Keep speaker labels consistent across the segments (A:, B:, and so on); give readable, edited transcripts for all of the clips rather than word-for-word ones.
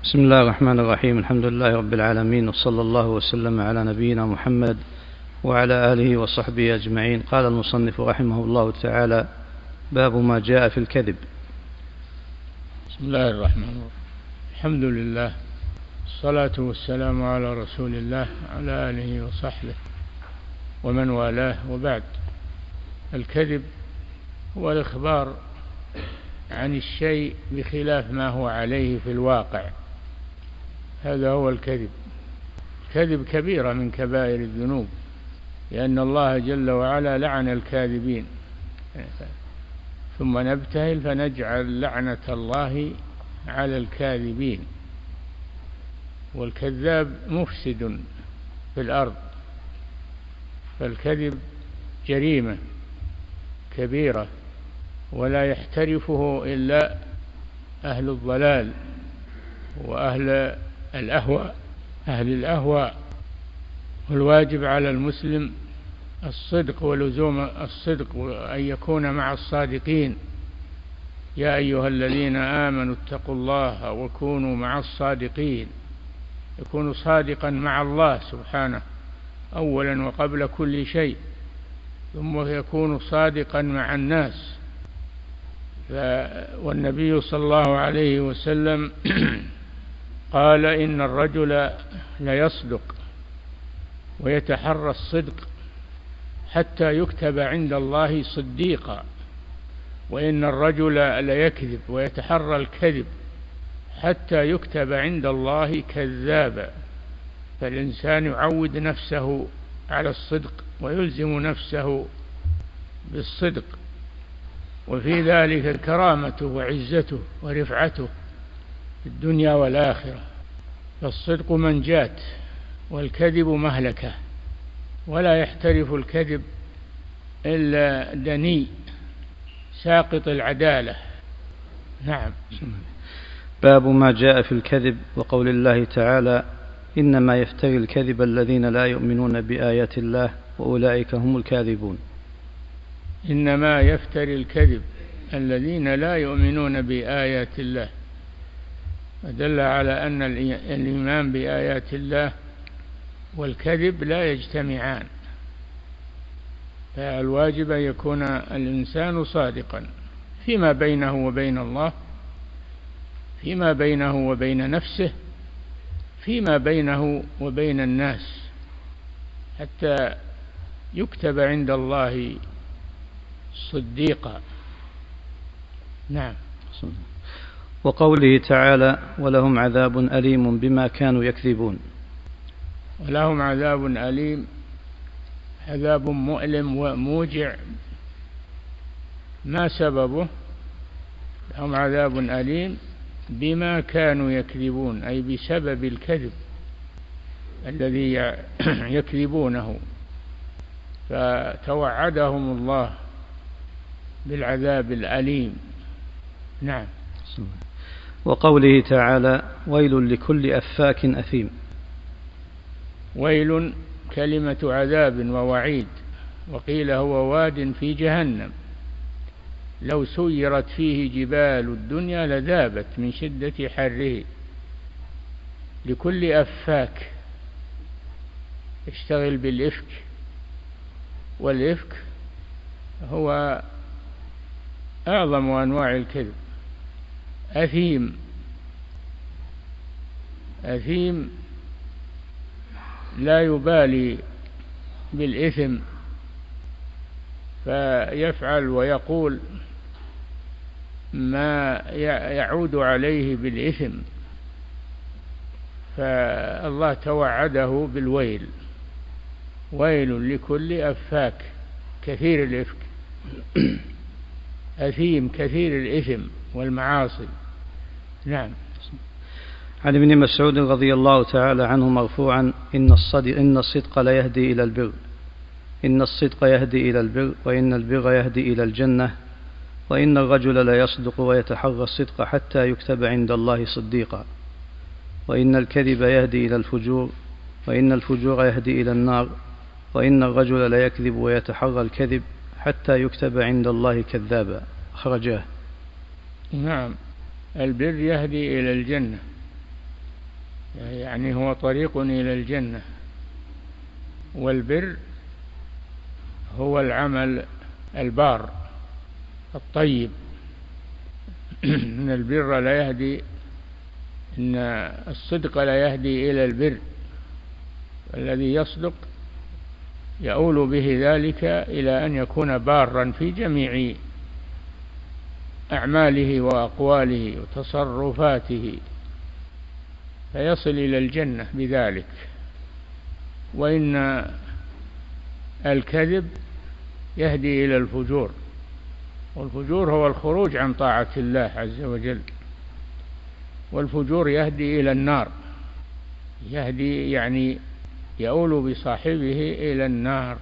A: بسم الله الرحمن الرحيم. الحمد لله رب العالمين، وصلى الله وسلم على نبينا محمد وعلى آله وصحبه أجمعين. قال المصنف رحمه الله تعالى: باب ما جاء في الكذب.
B: بسم الله الرحمن الرحيم. الحمد لله، الصلاة والسلام على رسول الله على آله وصحبه ومن والاه، وبعد. الكذب هو الإخبار عن الشيء بخلاف ما هو عليه في الواقع، هذا هو الكذب. الكذب كبيرة من كبائر الذنوب، لأن الله جل وعلا لعن الكاذبين، ثم نبتهل فنجعل لعنة الله على الكاذبين. والكذاب مفسد في الأرض، فالكذب جريمة كبيرة ولا يحترفه إلا أهل الضلال وأهل الأهواء. والواجب على المسلم الصدق ولزوم الصدق، وأن يكون مع الصادقين. يا أيها الذين آمنوا اتقوا الله وكونوا مع الصادقين. يكون صادقا مع الله سبحانه أولا وقبل كل شيء، ثم يكون صادقا مع الناس. والنبي صلى الله عليه وسلم قال: إن الرجل ليصدق ويتحرى الصدق حتى يكتب عند الله صديقا، وإن الرجل ليكذب ويتحرى الكذب حتى يكتب عند الله كذابا. فالإنسان يعود نفسه على الصدق ويلزم نفسه بالصدق، وفي ذلك كرامته وعزته ورفعته في الدنيا والآخرة. فالصدق منجاة، والكذب مهلكة، ولا يحترف الكذب إلا دني ساقط العدالة. نعم.
A: باب ما جاء في الكذب، وقول الله تعالى: إنما يفتري الكذب الذين لا يؤمنون بآيات الله وأولئك هم الكاذبون.
B: إنما يفتري الكذب الذين لا يؤمنون بآيات الله، ودل على أن الإيمان بآيات الله والكذب لا يجتمعان، فالواجب أن يكون الإنسان صادقا فيما بينه وبين الله، فيما بينه وبين نفسه، فيما بينه وبين الناس، حتى يكتب عند الله صديقا. نعم.
A: وقوله تعالى: ولهم عذاب أليم بما كانوا يكذبون.
B: ولهم عذاب أليم، عذاب مؤلم وموجع. ما سببه؟ لهم عذاب أليم بما كانوا يكذبون، أي بسبب الكذب الذي يكذبونه، فتوعدهم الله بالعذاب الأليم. نعم.
A: وقوله تعالى: ويل لكل أفاك أثيم.
B: ويل كلمة عذاب ووعيد، وقيل هو واد في جهنم لو سيرت فيه جبال الدنيا لذابت من شدة حره. لكل أفاك، اشتغل بالإفك، والإفك هو أعظم أنواع الكذب. أثيم، أثيم لا يبالي بالإثم، فيفعل ويقول ما يعود عليه بالإثم، فالله توعده بالويل. ويل لكل أفاك كثير الإفك، أثيم كثير الإثم والمعاصي. نعم.
A: عن ابن مسعود رضي الله تعالى عنه مرفوعا: إن الصدق لا يهدي إلى البر، إن الصدق يهدي إلى البر، وإن البر يهدي إلى الجنة، وإن الرجل لا يصدق ويتحرى الصدق حتى يكتب عند الله صديقا، وإن الكذب يهدي إلى الفجور، وإن الفجور يهدي إلى النار، وإن الرجل لا يكذب ويتحرى الكذب حتى يكتب عند الله
B: يعني هو طريق إلى الجنة. والبر هو العمل البار الطيب. إن البر لا يهدي، إن الصدق لا يهدي إلى البر، الذي يصدق يؤول به ذلك إلى أن يكون بارا في جميع أعماله وأقواله وتصرفاته، فيصل إلى الجنة بذلك. وإن الكذب يهدي إلى الفجور، والفجور هو الخروج عن طاعة الله عز وجل، والفجور يهدي إلى النار، يهدي يعني يؤول بصاحبه إلى النار.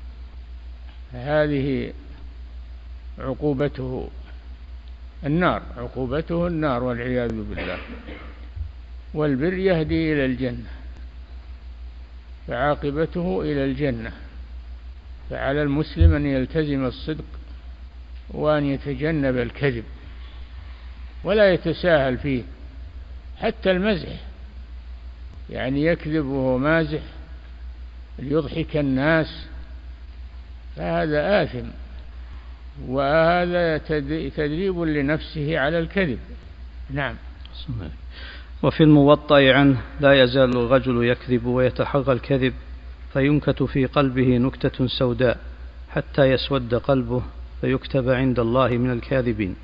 B: هذه عقوبته النار، عقوبته النار والعياذ بالله. والبر يهدي إلى الجنة، فعاقبته إلى الجنة. فعلى المسلم أن يلتزم الصدق وأن يتجنب الكذب ولا يتساهل فيه، حتى المزح، يعني يكذب وهو مازح ليضحك الناس، فهذا آثم، وهذا تدريب لنفسه على الكذب. نعم.
A: وفي الموطأ عنه: لا يزال الرجل يكذب ويتحرى الكذب فينكت في قلبه نكتة سوداء حتى يسود قلبه فيكتب عند الله من الكاذبين.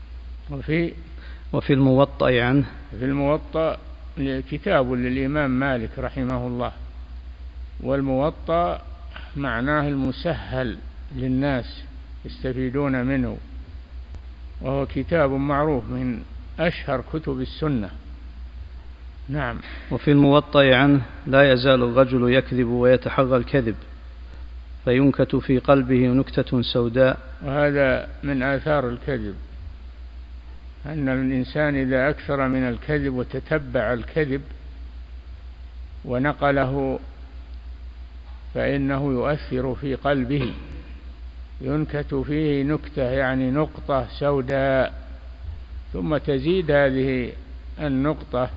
A: وفي الموطأ عنه،
B: في الموطأ كتاب للإمام مالك رحمه الله، والموطأ معناه المسهل للناس يستفيدون منه، وهو كتاب معروف من أشهر كتب السنة. نعم.
A: وفي الموطأ عنه: لا يزال الرجل يكذب ويتحرى الكذب فينكت في قلبه نكتة سوداء.
B: وهذا من آثار الكذب، أن الإنسان إذا أكثر من الكذب وتتبع الكذب ونقله فإنه يؤثر في قلبه، ينكت فيه نكتة يعني نقطة سوداء، ثم تزيد هذه النقطة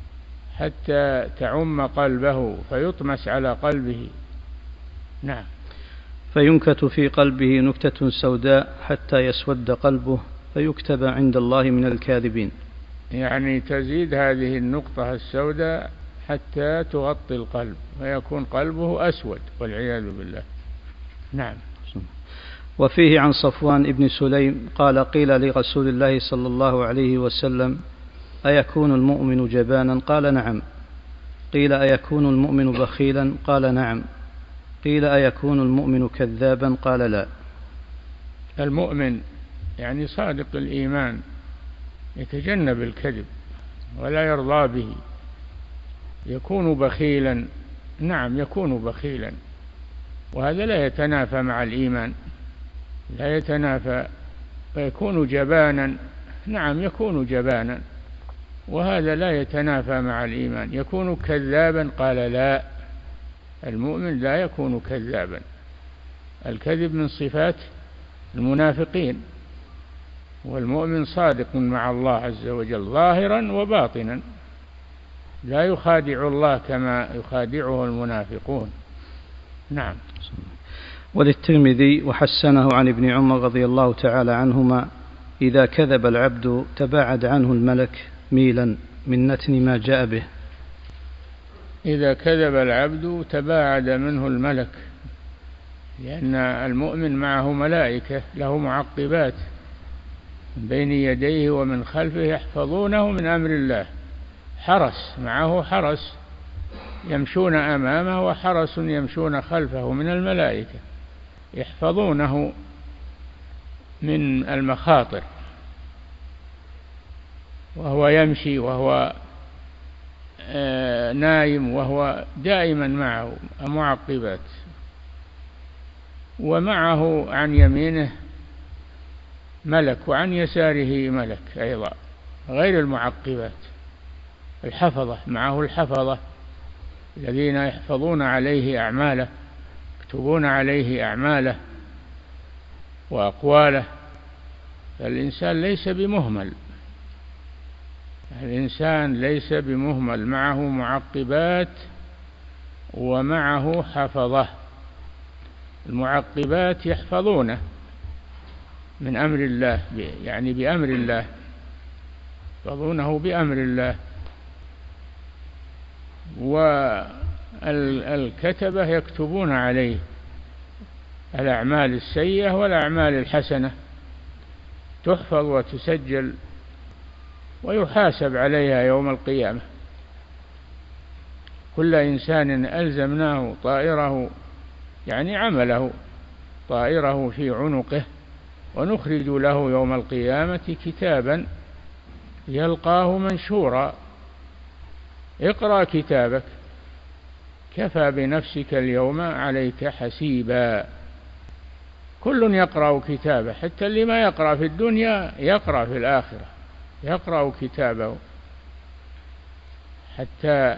B: حتى تعم قلبه فيطمس على قلبه. نعم.
A: فينكت في قلبه نكتة سوداء حتى يسود قلبه فيكتب عند الله من الكاذبين،
B: يعني تزيد هذه النقطة السوداء حتى تغطي القلب ويكون قلبه أسود والعياذ بالله. نعم.
A: وفيه عن صفوان بن سليم قال: قيل لرسول الله صلى الله عليه وسلم: أيكون المؤمن جبانا؟ قال: نعم. قيل: أيكون المؤمن بخيلا؟ قال: نعم. قيل: أيكون المؤمن كذابا؟ قال: لا.
B: المؤمن يعني صادق الإيمان يتجنب الكذب ولا يرضى به. يكون بخيلا، نعم يكون بخيلا، وهذا لا يتنافى مع الإيمان، لا يتنافى. ويكون جبانا، نعم يكون جبانا، وهذا لا يتنافى مع الإيمان. يكون كذابا؟ قال: لا، المؤمن لا يكون كذابا. الكذب من صفات المنافقين، والمؤمن صادق مع الله عز وجل ظاهرا وباطنا، لا يخادع الله كما يخادعه المنافقون. نعم.
A: وللترمذي وحسنه عن ابن عمر رضي الله تعالى عنهما: إذا كذب العبد تباعد عنه الملك ميلا من نتن ما جاء به.
B: إذا كذب العبد تباعد منه الملك، لأن المؤمن معه ملائكة له معقبات بين يديه ومن خلفه يحفظونه من أمر الله، حرس معه، حرس يمشون أمامه وحرس يمشون خلفه من الملائكة يحفظونه من المخاطر، وهو يمشي وهو نايم وهو دائما معه معقبات. ومعه عن يمينه ملك وعن يساره ملك أيضا غير المعقبات، الحفظة معه، الحفظة الذين يحفظون عليه أعماله، يكتبون عليه أعماله وأقواله. فالإنسان ليس بمهمل، الإنسان ليس بمهمل، معه معقبات ومعه حفظة. المعقبات يحفظونه من أمر الله، يعني بأمر الله، يحفظونه بأمر الله. والكتبة يكتبون عليه الأعمال السيئة والأعمال الحسنة، تحفظ وتسجل ويحاسب عليها يوم القيامة. كل إنسان ألزمناه طائره، يعني عمله، طائره في عنقه، ونخرج له يوم القيامة كتابا يلقاه منشورا. اقرأ كتابك كفى بنفسك اليوم عليك حسيبا. كل يقرأ كتابه، حتى اللي ما يقرأ في الدنيا يقرأ في الآخرة، يقرأ كتابه حتى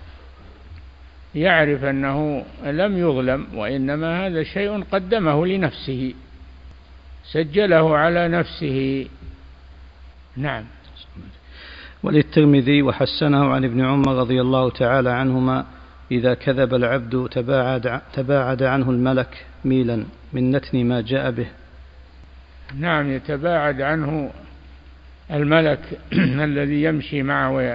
B: يعرف أنه لم يظلم، وإنما هذا شيء قدمه لنفسه، سجله على نفسه. نعم.
A: وللترمذي وحسنه عن ابن عمر رضي الله تعالى عنهما: إذا كذب العبد تباعد عنه الملك ميلا من نتن ما جاء به.
B: نعم، يتباعد عنه الملك الذي يمشي معه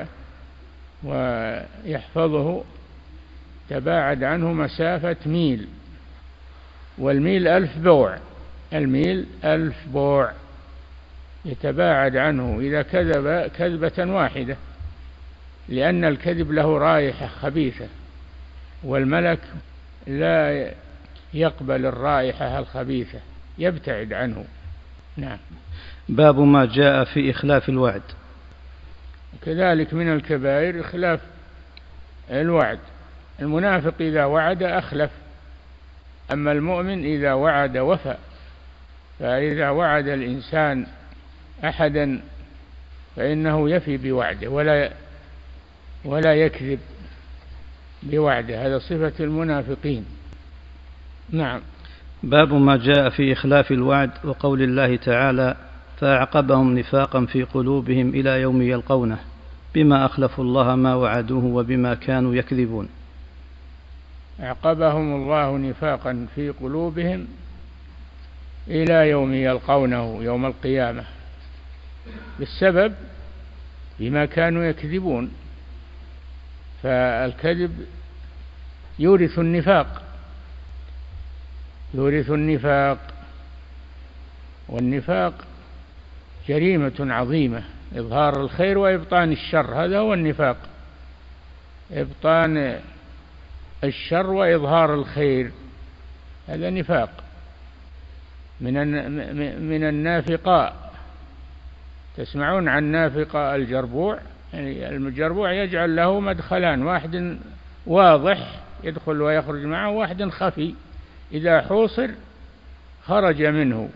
B: ويحفظه، تباعد عنه مسافة ميل، والميل 1000 بوع، الميل 1000 بوع يتباعد عنه إذا كذب كذبة واحدة، لأن الكذب له رائحة خبيثة، والملك لا يقبل الرائحة الخبيثة، يبتعد عنه. نعم.
A: باب ما جاء في إخلاف الوعد.
B: كذلك من الكبائر إخلاف الوعد. المنافق إذا وعد أخلف، أما المؤمن إذا وعد وفى. فإذا وعد الإنسان أحدا فإنه يفي بوعده ولا يكذب بوعده، هذا صفة المنافقين. نعم.
A: باب ما جاء في إخلاف الوعد وقول الله تعالى: فأعقبهم نفاقا في قلوبهم إلى يوم يلقونه بما أخلفوا الله ما وعدوه وبما كانوا يكذبون.
B: أعقبهم الله نفاقا في قلوبهم إلى يوم يلقونه، يوم القيامة، بالسبب بما كانوا يكذبون. فالكذب يورث النفاق، يورث النفاق، والنفاق جريمة عظيمة، إظهار الخير وإبطان الشر، هذا هو النفاق، إبطان الشر وإظهار الخير، هذا نفاق. من النافقاء، تسمعون عن نافقة الجربوع، يعني الجربوع يجعل له مدخلان، واحد واضح يدخل ويخرج معه، واحد خفي إذا حوصر خرج منه،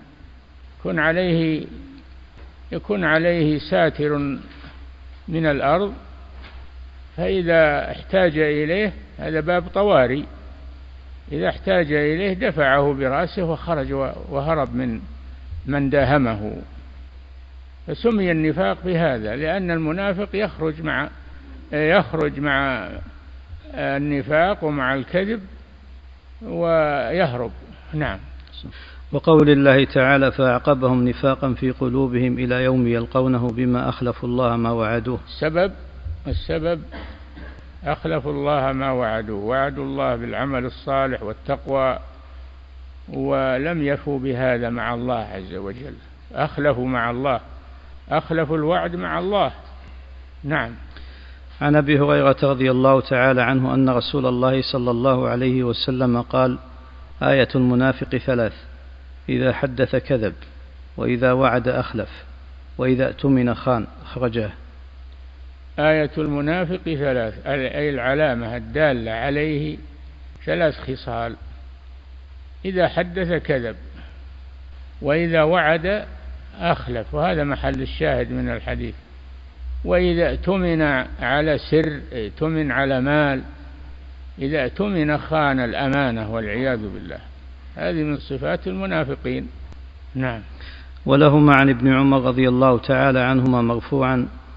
B: يكون عليه ساتر من الأرض، فإذا احتاج إليه، هذا باب طوارئ، إذا احتاج إليه دفعه برأسه وخرج وهرب من داهمه. فسمي النفاق بهذا، لأن المنافق يخرج مع النفاق ومع الكذب ويهرب. نعم.
A: وقول الله تعالى: فأعقبهم نفاقا في قلوبهم إلى يوم يلقونه بما أخلفوا الله ما وعدوه.
B: السبب أخلفوا الله ما وعدوه، وعدوا الله بالعمل الصالح والتقوى ولم يفوا بهذا مع الله عز وجل، أخلفوا مع الله، أخلفوا الوعد مع الله. نعم.
A: عن أبي هريرة رضي الله تعالى عنه أن رسول الله صلى الله عليه وسلم قال: آية المنافق 3: إذا حدث كذب، وإذا وعد أخلف، وإذا اؤتمن خان. أخرجه.
B: آية المنافق 3، أي العلامة الدالة عليه 3 خصال: إذا حدث كذب، وإذا وعد أخلف، وهذا محل الشاهد من الحديث، وإذا اؤتمن على سر، اؤتمن على مال، إذا اؤتمن خان الأمانة والعياذ بالله. هذه من صفات المنافقين. نعم.
A: ولهما عن ابن عمر رضي الله تعالى عنهما مرفوعا: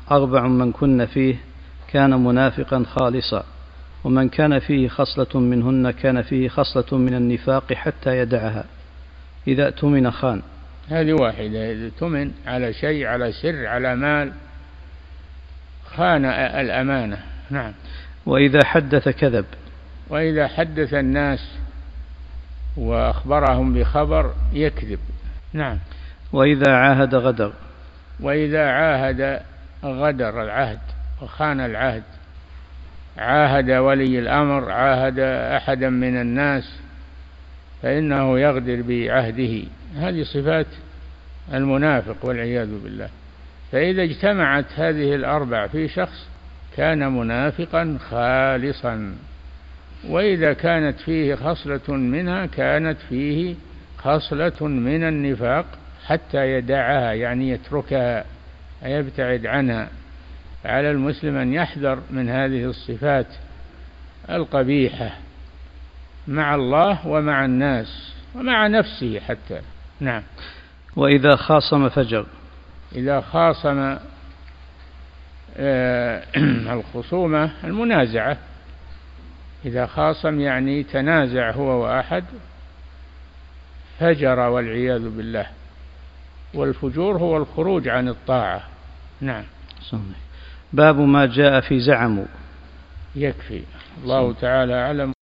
A: 4 من كن فيه كان منافقا خالصا، ومن كان فيه خصلة منهن كان فيه خصلة من النفاق حتى يدعها. إذا اؤتمن خان.
B: هذه واحدة، إذا اؤتمن على شيء، على سر، على مال، خان الأمانة. نعم.
A: وإذا حدث كذب.
B: وإذا حدث الناس وأخبرهم بخبر يكذب. نعم.
A: وإذا عاهد غدر.
B: وإذا عاهد غدر العهد وخان العهد، عاهد ولي الأمر، عاهد أحدا من الناس، فإنه يغدر بعهده. هذه صفات المنافق والعياذ بالله. فإذا اجتمعت هذه الأربع في شخص كان منافقا خالصا، وإذا كانت فيه خصلة منها كانت فيه خصلة من النفاق حتى يدعها، يعني يتركها، يبتعد عنها. على المسلم أن يحذر من هذه الصفات القبيحة مع الله ومع الناس ومع نفسه حتى. نعم.
A: وإذا خاصم فجر.
B: إذا خاصم، الخصومة المنازعة، إذا خاصم يعني تنازع هو وأحد فجر والعياذ بالله. والفجور هو الخروج عن الطاعة. نعم.
A: باب ما جاء في زعموا.
B: يكفي. الله تعالى أعلم.